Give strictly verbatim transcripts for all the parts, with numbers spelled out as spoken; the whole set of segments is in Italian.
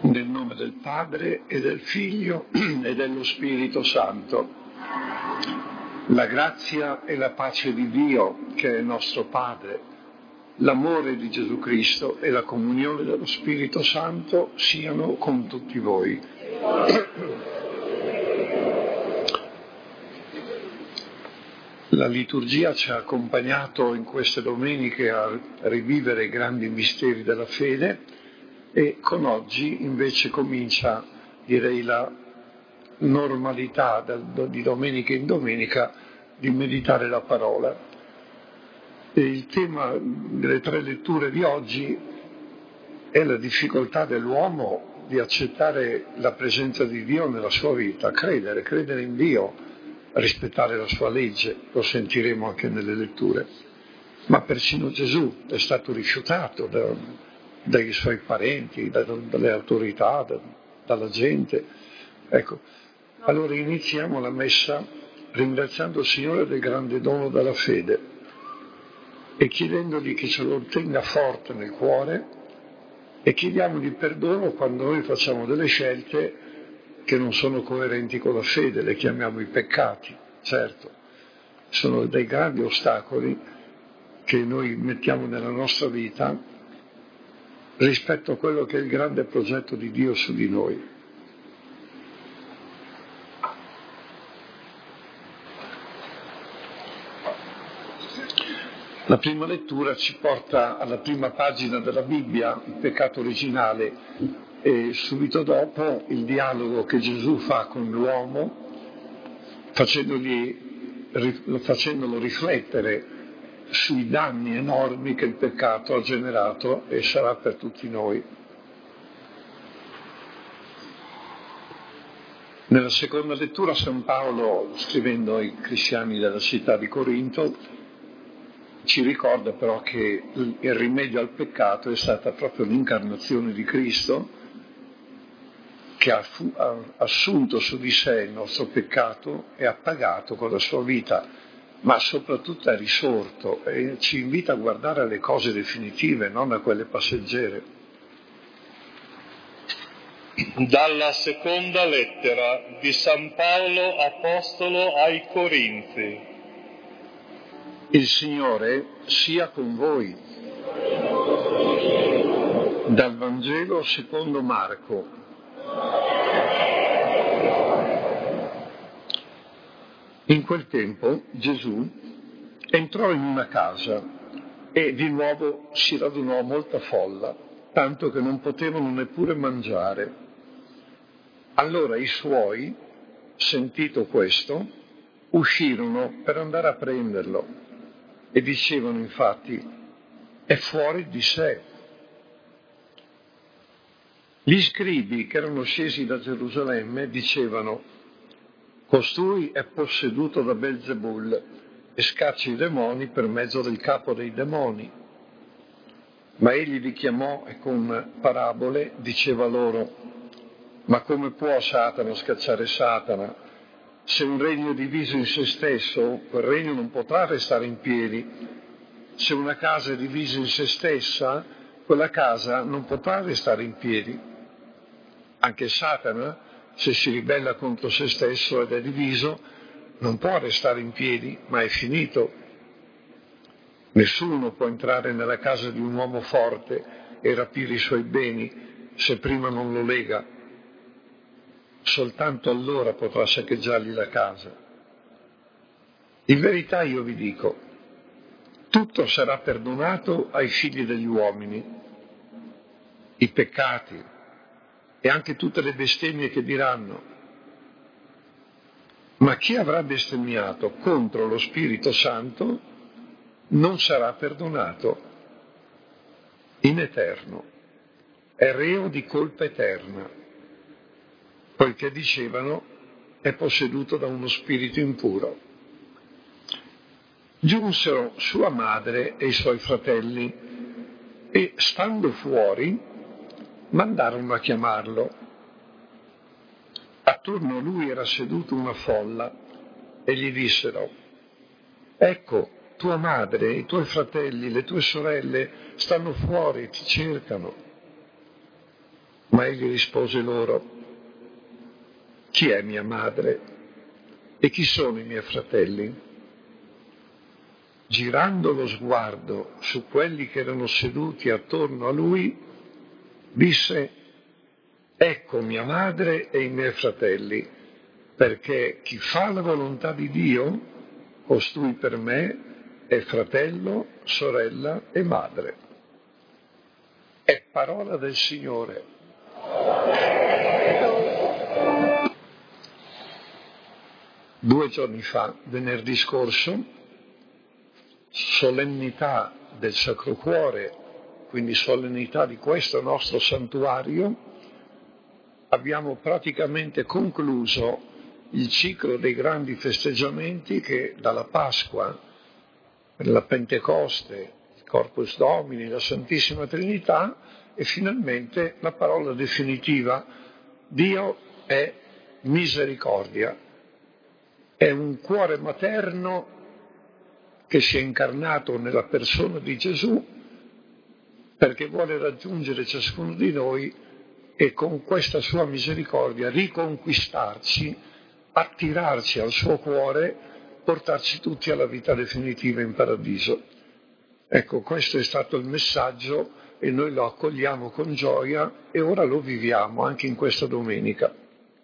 Nel nome del Padre e del Figlio e dello Spirito Santo. La grazia e la pace di Dio, che è il nostro Padre, l'amore di Gesù Cristo e la comunione dello Spirito Santo siano con tutti voi. La liturgia ci ha accompagnato in queste domeniche a rivivere i grandi misteri della fede e con oggi invece comincia, direi, la normalità di domenica in domenica di meditare la parola. E il tema delle tre letture di oggi è la difficoltà dell'uomo di accettare la presenza di Dio nella sua vita, credere, credere in Dio, rispettare la sua legge, lo sentiremo anche nelle letture. Ma persino Gesù è stato rifiutato da, dai suoi parenti, da, dalle autorità, da, dalla gente. Ecco, allora iniziamo la messa ringraziando il Signore del grande dono della fede e chiedendogli che ce lo tenga forte nel cuore e chiediamogli perdono quando noi facciamo delle scelte che non sono coerenti con la fede, le chiamiamo i peccati, certo, sono dei grandi ostacoli che noi mettiamo nella nostra vita rispetto a quello che è il grande progetto di Dio su di noi. La prima lettura ci porta alla prima pagina della Bibbia, il peccato originale, e subito dopo il dialogo che Gesù fa con l'uomo, facendogli, facendolo riflettere sui danni enormi che il peccato ha generato e sarà per tutti noi. Nella seconda lettura San Paolo, scrivendo ai cristiani della città di Corinto, ci ricorda però che il rimedio al peccato è stata proprio l'incarnazione di Cristo, che ha, fu, ha assunto su di sé il nostro peccato e ha pagato con la sua vita, ma soprattutto è risorto e ci invita a guardare alle cose definitive, non a quelle passeggere. Dalla seconda lettera di San Paolo Apostolo ai Corinzi. Il Signore sia con voi. Dal Vangelo secondo Marco. In quel tempo Gesù entrò in una casa e di nuovo si radunò molta folla, tanto che non potevano neppure mangiare. Allora i suoi, sentito questo, uscirono per andare a prenderlo e dicevano infatti: è fuori di sé. Gli scribi che erano scesi da Gerusalemme dicevano: costui è posseduto da Belzebul e scaccia i demoni per mezzo del capo dei demoni. Ma egli li chiamò e con parabole diceva loro: ma come può Satana scacciare Satana? Se un regno è diviso in se stesso, quel regno non potrà restare in piedi. Se una casa è divisa in se stessa, quella casa non potrà restare in piedi. Anche Satana, se si ribella contro se stesso ed è diviso, non può restare in piedi, ma è finito. Nessuno può entrare nella casa di un uomo forte e rapire i suoi beni se prima non lo lega. Soltanto allora potrà saccheggiargli la casa. In verità io vi dico, tutto sarà perdonato ai figli degli uomini, i peccati e anche tutte le bestemmie che diranno. Ma chi avrà bestemmiato contro lo Spirito Santo non sarà perdonato in eterno, è reo di colpa eterna, poiché dicevano è posseduto da uno spirito impuro. Giunsero sua madre e i suoi fratelli e, stando fuori, mandarono a chiamarlo. Attorno a lui era seduta una folla e gli dissero: ecco, tua madre, i tuoi fratelli, le tue sorelle stanno fuori e ti cercano. Ma egli rispose loro: chi è mia madre e chi sono i miei fratelli? Girando lo sguardo su quelli che erano seduti attorno a lui, disse: ecco mia madre e i miei fratelli, perché chi fa la volontà di Dio, costui per me è fratello, sorella e madre. È parola del Signore. Due giorni fa, venerdì scorso, solennità del Sacro Cuore, quindi solennità di questo nostro santuario, abbiamo praticamente concluso il ciclo dei grandi festeggiamenti che dalla Pasqua, la Pentecoste, il Corpus Domini, la Santissima Trinità e finalmente la parola definitiva: Dio è misericordia. È un cuore materno che si è incarnato nella persona di Gesù perché vuole raggiungere ciascuno di noi e con questa sua misericordia riconquistarci, attirarci al suo cuore, portarci tutti alla vita definitiva in paradiso. Ecco, questo è stato il messaggio e noi lo accogliamo con gioia e ora lo viviamo anche in questa domenica.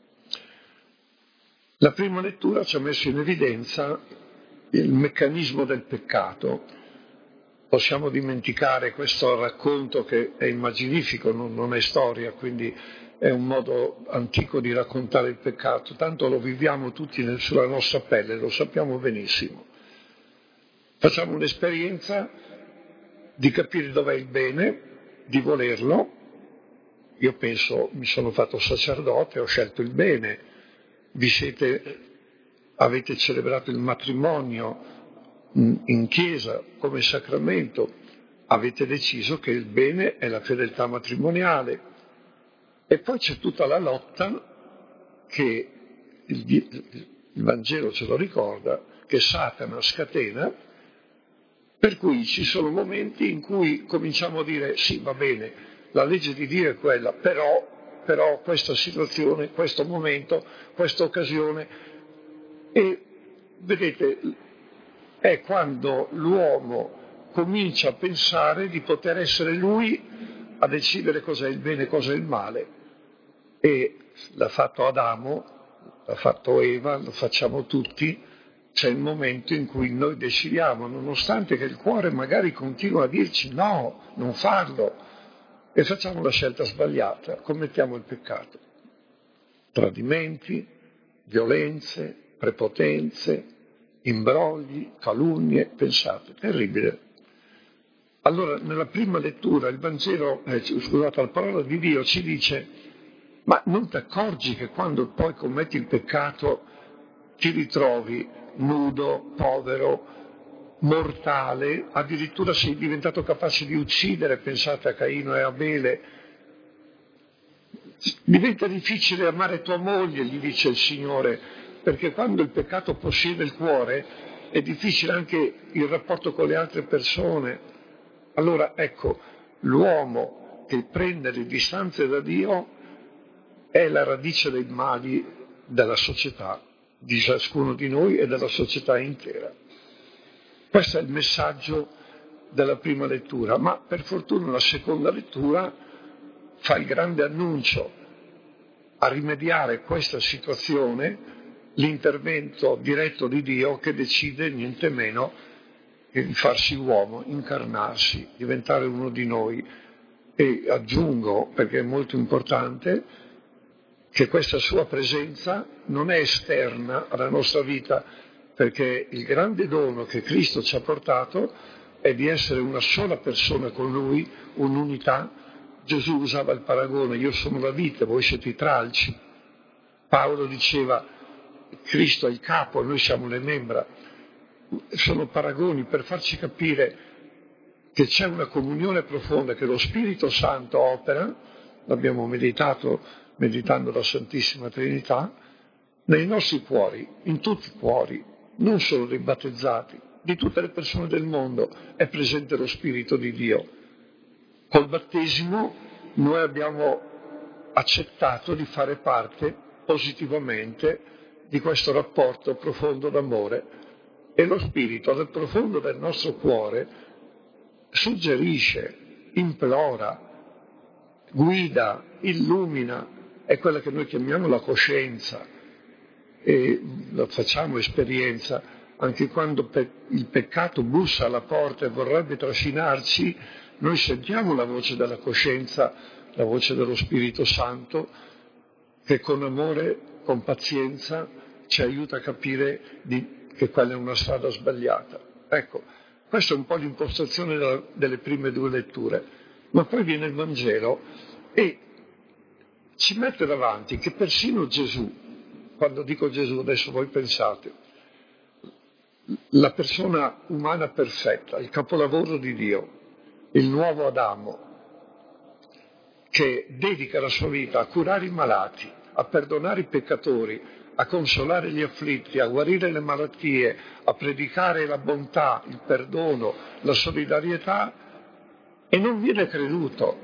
La prima lettura ci ha messo in evidenza il meccanismo del peccato. Possiamo dimenticare questo racconto che è immaginifico, non, non è storia, quindi è un modo antico di raccontare il peccato, tanto lo viviamo tutti nel, sulla nostra pelle, lo sappiamo benissimo. Facciamo un'esperienza di capire dov'è il bene, di volerlo. Io penso, mi sono fatto sacerdote, ho scelto il bene. Vi siete, avete celebrato il matrimonio in chiesa come sacramento, avete deciso che il bene è la fedeltà matrimoniale e poi c'è tutta la lotta che il, il Vangelo ce lo ricorda, che Satana scatena, per cui ci sono momenti in cui cominciamo a dire sì, va bene, la legge di Dio è quella, però però questa situazione, questo momento, questa occasione. E vedete, è quando l'uomo comincia a pensare di poter essere lui a decidere cos'è il bene e cos'è il male. E l'ha fatto Adamo, l'ha fatto Eva, lo facciamo tutti. C'è il momento in cui noi decidiamo, nonostante che il cuore magari continua a dirci no, non farlo, e facciamo la scelta sbagliata, commettiamo il peccato. Tradimenti, violenze, prepotenze, imbrogli, calunnie, pensate, terribile. Allora, nella prima lettura il Vangelo, eh, scusate, la parola di Dio ci dice: ma non ti accorgi che quando poi commetti il peccato ti ritrovi nudo, povero, mortale, addirittura sei diventato capace di uccidere, pensate a Caino e Abele. Diventa difficile amare tua moglie, gli dice il Signore, perché quando il peccato possiede il cuore è difficile anche il rapporto con le altre persone. Allora ecco, l'uomo che prende le distanze da Dio è la radice dei mali della società, di ciascuno di noi e della società intera. Questo è il messaggio della prima lettura, ma per fortuna la seconda lettura fa il grande annuncio a rimediare questa situazione, l'intervento diretto di Dio che decide niente meno che di farsi uomo, incarnarsi, diventare uno di noi. E aggiungo, perché è molto importante, che questa sua presenza non è esterna alla nostra vita, perché il grande dono che Cristo ci ha portato è di essere una sola persona con Lui, un'unità. Gesù usava il paragone: io sono la vite, voi siete i tralci. Paolo diceva: Cristo è il capo, noi siamo le membra. Sono paragoni per farci capire che c'è una comunione profonda che lo Spirito Santo opera, l'abbiamo meditato meditando la Santissima Trinità, nei nostri cuori, in tutti i cuori, non solo dei battezzati, di tutte le persone del mondo è presente lo Spirito di Dio. Col battesimo noi abbiamo accettato di fare parte positivamente di questo rapporto profondo d'amore. E lo Spirito dal profondo del nostro cuore suggerisce, implora, guida, illumina, è quella che noi chiamiamo la coscienza, e lo facciamo esperienza anche quando pe- il peccato bussa alla porta e vorrebbe trascinarci, noi sentiamo la voce della coscienza, la voce dello Spirito Santo, che con amore, con pazienza ci aiuta a capire di, che quella è una strada sbagliata. Ecco, questa è un po' l'impostazione della, delle prime due letture, ma poi viene il Vangelo e ci mette davanti che persino Gesù, quando dico Gesù adesso voi pensate, la persona umana perfetta, il capolavoro di Dio, il nuovo Adamo, che dedica la sua vita a curare i malati, a perdonare i peccatori, a consolare gli afflitti, a guarire le malattie, a predicare la bontà, il perdono, la solidarietà, e non viene creduto.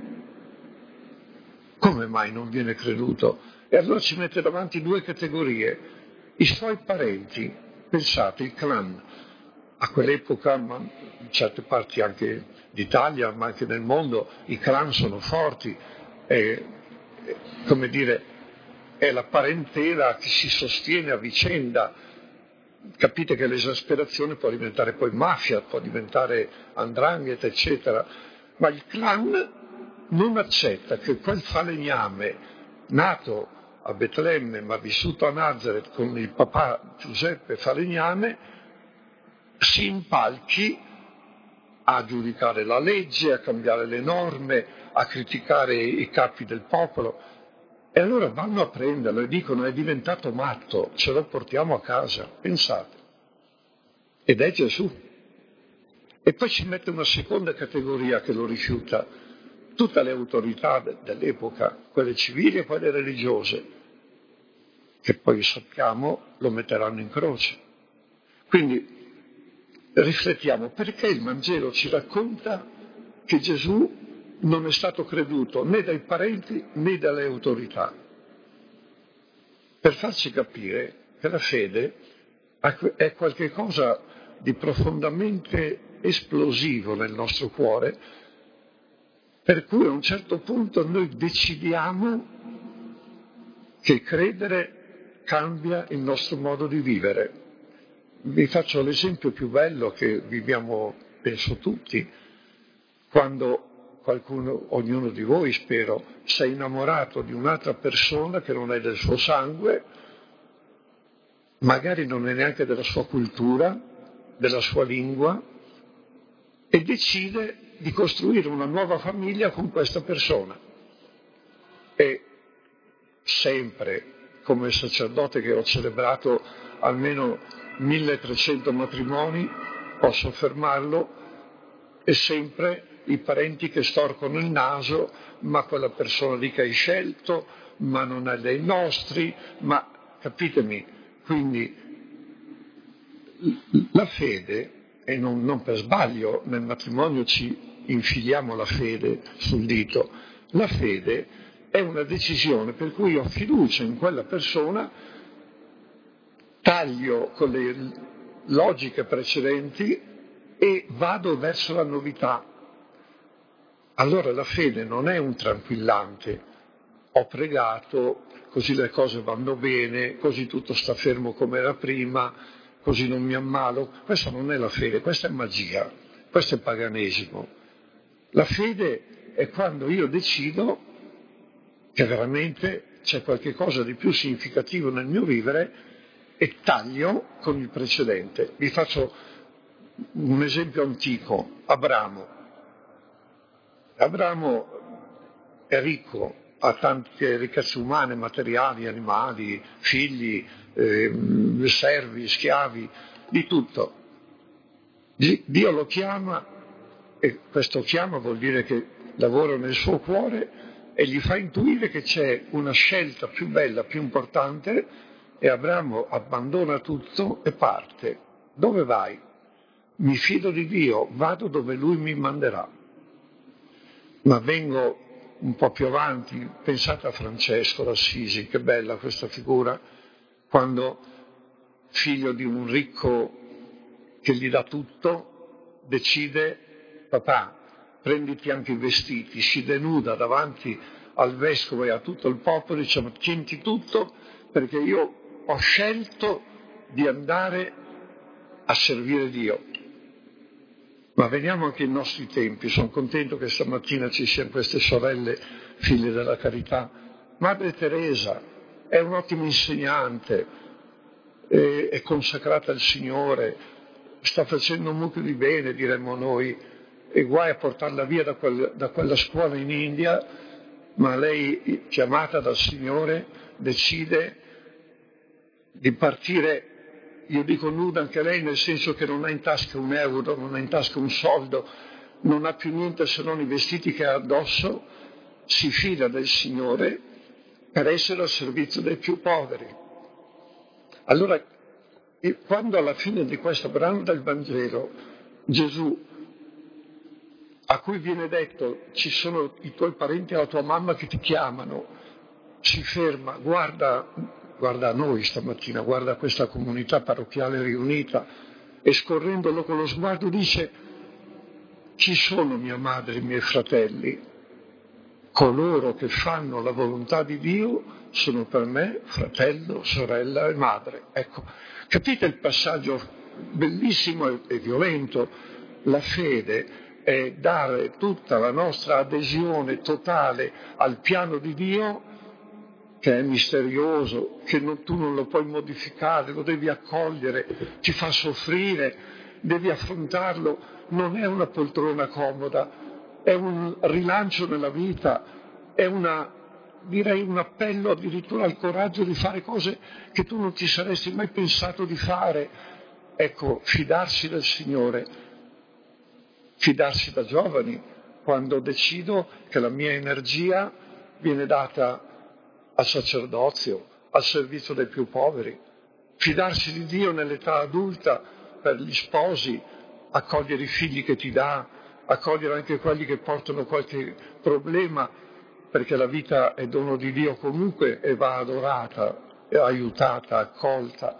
Come mai non viene creduto? E allora ci mette davanti due categorie. I suoi parenti, pensate, il clan, a quell'epoca, ma in certe parti anche d'Italia, ma anche nel mondo, i clan sono forti, è, come dire, è la parentela che si sostiene a vicenda. Capite che l'esasperazione può diventare poi mafia, può diventare 'ndrangheta, eccetera, ma il clan non accetta che quel falegname nato a Betlemme ma vissuto a Nazareth con il papà Giuseppe falegname si impalchi a giudicare la legge, a cambiare le norme, a criticare i capi del popolo. E allora vanno a prenderlo e dicono: è diventato matto, ce lo portiamo a casa, pensate. Ed è Gesù. E poi ci mette una seconda categoria che lo rifiuta, tutte le autorità dell'epoca, quelle civili e quelle religiose, che poi sappiamo lo metteranno in croce. Quindi riflettiamo, perché il Vangelo ci racconta che Gesù non è stato creduto né dai parenti né dalle autorità? Per farci capire che la fede è qualcosa di profondamente esplosivo nel nostro cuore, per cui a un certo punto noi decidiamo che credere cambia il nostro modo di vivere. Vi faccio l'esempio più bello che viviamo, penso tutti, quando qualcuno, ognuno di voi spero, si è innamorato di un'altra persona che non è del suo sangue, magari non è neanche della sua cultura, della sua lingua, e decide di costruire una nuova famiglia con questa persona. E sempre, come sacerdote che ho celebrato almeno milletrecento matrimoni, posso affermarlo, e sempre i parenti che storcono il naso: ma quella persona lì che hai scelto, ma non è dei nostri, ma capitemi, quindi la fede, e non, non per sbaglio nel matrimonio ci infiliamo la fede sul dito, la fede è una decisione per cui ho fiducia in quella persona, taglio con le logiche precedenti e vado verso la novità. Allora la fede non è un tranquillante: ho pregato, così le cose vanno bene, così tutto sta fermo come era prima, così non mi ammalo. Questa non è la fede, questa è magia, questo è paganesimo. La fede è quando io decido che veramente c'è qualche cosa di più significativo nel mio vivere e taglio con il precedente. Vi faccio un esempio antico: Abramo. Abramo è ricco, ha tante ricchezze umane, materiali, animali, figli, eh, servi, schiavi, di tutto. Dio lo chiama, e questo chiama vuol dire che lavora nel suo cuore e gli fa intuire che c'è una scelta più bella, più importante, e Abramo abbandona tutto e parte. Dove vai? Mi fido di Dio, vado dove Lui mi manderà. Ma vengo un po' più avanti, pensate a Francesco d'Assisi, che bella questa figura, quando figlio di un ricco che gli dà tutto, decide: papà, prenditi anche i vestiti, si denuda davanti al vescovo e a tutto il popolo, dice: ma tienti tutto, perché io ho scelto di andare a servire Dio. Ma veniamo anche ai nostri tempi. Sono contento che stamattina ci siano queste sorelle figlie della carità. Madre Teresa è un'ottima insegnante, è, è consacrata al Signore, sta facendo un mucchio di bene, diremmo noi, e guai a portarla via da, quel, da quella scuola in India, ma lei, chiamata dal Signore, decide di partire. Io dico nuda anche lei, nel senso che non ha in tasca un euro, non ha in tasca un soldo, non ha più niente se non i vestiti che ha addosso, si fida del Signore per essere al servizio dei più poveri. Allora, quando alla fine di questo brano del Vangelo Gesù, a cui viene detto: ci sono i tuoi parenti e la tua mamma che ti chiamano, si ferma, guarda guarda a noi stamattina, guarda questa comunità parrocchiale riunita, e scorrendolo con lo sguardo dice: chi sono mia madre e i miei fratelli? Coloro che fanno la volontà di Dio sono per me fratello, sorella e madre. Ecco, capite il passaggio bellissimo e violento? La fede è dare tutta la nostra adesione totale al piano di Dio, che è misterioso, che non, tu non lo puoi modificare, lo devi accogliere, ti fa soffrire, devi affrontarlo, non è una poltrona comoda, è un rilancio nella vita, è una, direi un appello addirittura al coraggio di fare cose che tu non ti saresti mai pensato di fare. Ecco, fidarsi del Signore, fidarsi da giovani, quando decido che la mia energia viene data al sacerdozio, al servizio dei più poveri, fidarsi di Dio nell'età adulta per gli sposi, accogliere i figli che ti dà, accogliere anche quelli che portano qualche problema, perché la vita è dono di Dio comunque e va adorata, aiutata, accolta.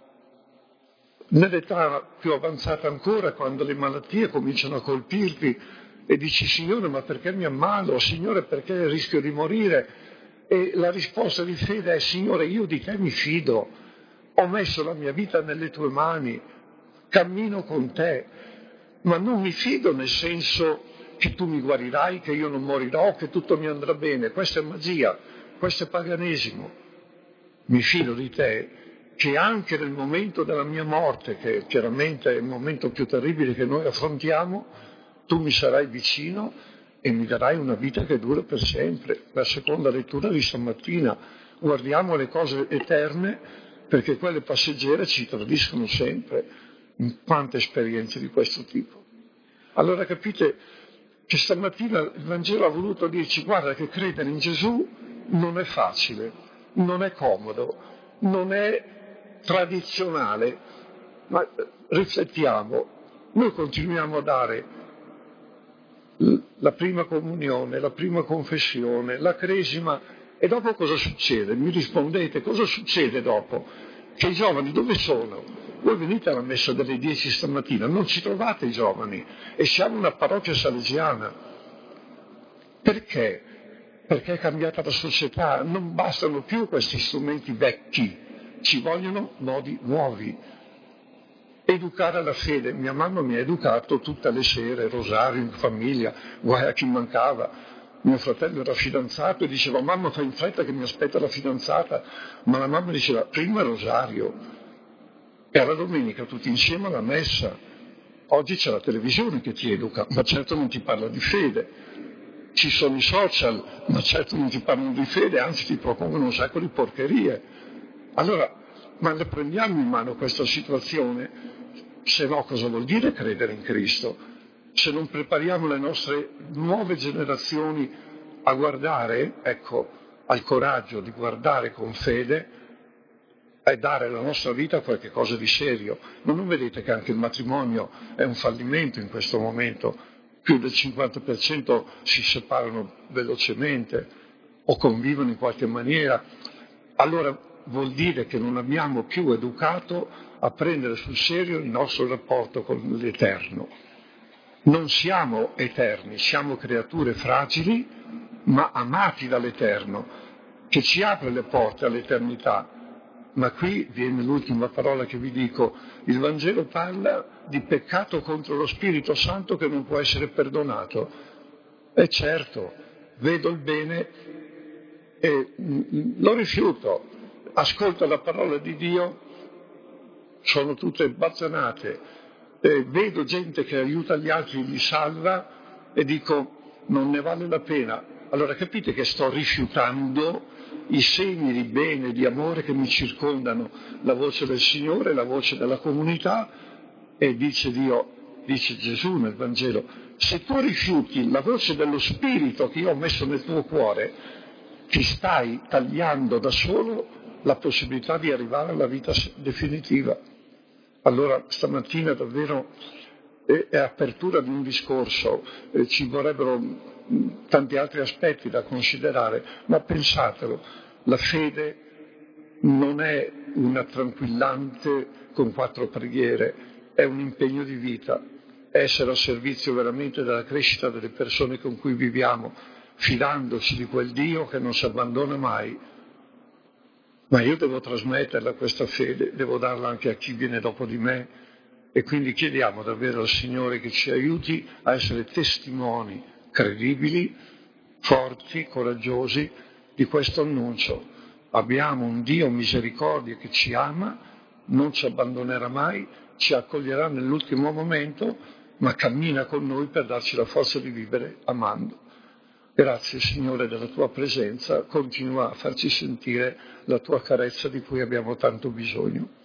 Nell'età più avanzata ancora, quando le malattie cominciano a colpirti e dici: Signore, ma perché mi ammalo? Signore, perché rischio di morire? E la risposta di fede è: Signore, io di te mi fido, ho messo la mia vita nelle tue mani, cammino con te, ma non mi fido nel senso che tu mi guarirai, che io non morirò, che tutto mi andrà bene. Questa è magia, questo è paganesimo. Mi fido di te, che anche nel momento della mia morte, che chiaramente è il momento più terribile che noi affrontiamo, tu mi sarai vicino e mi darai una vita che dura per sempre. La seconda lettura di stamattina: guardiamo le cose eterne, perché quelle passeggere ci tradiscono sempre. Quante esperienze di questo tipo. Allora capite che stamattina il Vangelo ha voluto dirci: guarda che credere in Gesù non è facile, non è comodo, non è tradizionale, ma riflettiamo, noi continuiamo a dare la prima comunione, la prima confessione, la cresima, e dopo cosa succede? Mi rispondete, cosa succede dopo? Che i giovani dove sono? Voi venite alla messa delle dieci stamattina, non ci trovate i giovani, e siamo una parrocchia salesiana. Perché? Perché è cambiata la società, non bastano più questi strumenti vecchi, ci vogliono modi nuovi. Educare alla fede. Mia mamma mi ha educato tutte le sere, rosario in famiglia, guai a chi mancava. Mio fratello era fidanzato e diceva: mamma, fai in fretta che mi aspetta la fidanzata. Ma la mamma diceva: prima rosario. E alla domenica tutti insieme alla messa. Oggi c'è la televisione che ti educa, ma certo non ti parla di fede. Ci sono i social, ma certo non ti parlano di fede, anzi ti propongono un sacco di porcherie. Allora, ma le prendiamo in mano questa situazione? Se no, cosa vuol dire credere in Cristo? Se non prepariamo le nostre nuove generazioni a guardare, ecco, al coraggio di guardare con fede e dare la nostra vita a qualche cosa di serio. Ma non vedete che anche il matrimonio è un fallimento in questo momento? più del cinquanta per cento si separano velocemente o convivono in qualche maniera, allora vuol dire che non abbiamo più educato a prendere sul serio il nostro rapporto con l'Eterno. Non siamo eterni, siamo creature fragili, ma amati dall'Eterno, che ci apre le porte all'eternità. Ma qui viene l'ultima parola che vi dico: il Vangelo parla di peccato contro lo Spirito Santo che non può essere perdonato. E certo, vedo il bene e lo rifiuto, ascolto la parola di Dio, sono tutte bazzanate. Eh, vedo gente che aiuta gli altri, li salva e dico non ne vale la pena. Allora capite che sto rifiutando i segni di bene, di amore che mi circondano, la voce del Signore, la voce della comunità, e dice Dio, dice Gesù nel Vangelo, se tu rifiuti la voce dello Spirito che io ho messo nel tuo cuore, ti stai tagliando da solo la possibilità di arrivare alla vita definitiva. Allora stamattina davvero è, è apertura di un discorso, eh, ci vorrebbero mh, tanti altri aspetti da considerare, ma pensatelo, la fede non è una tranquillante con quattro preghiere, è un impegno di vita, è essere al servizio veramente della crescita delle persone con cui viviamo, fidandoci di quel Dio che non si abbandona mai. Ma io devo trasmetterla questa fede, devo darla anche a chi viene dopo di me, e quindi chiediamo davvero al Signore che ci aiuti a essere testimoni credibili, forti, coraggiosi di questo annuncio. Abbiamo un Dio misericordia che ci ama, non ci abbandonerà mai, ci accoglierà nell'ultimo momento, ma cammina con noi per darci la forza di vivere amando. Grazie Signore della tua presenza, continua a farci sentire la tua carezza di cui abbiamo tanto bisogno.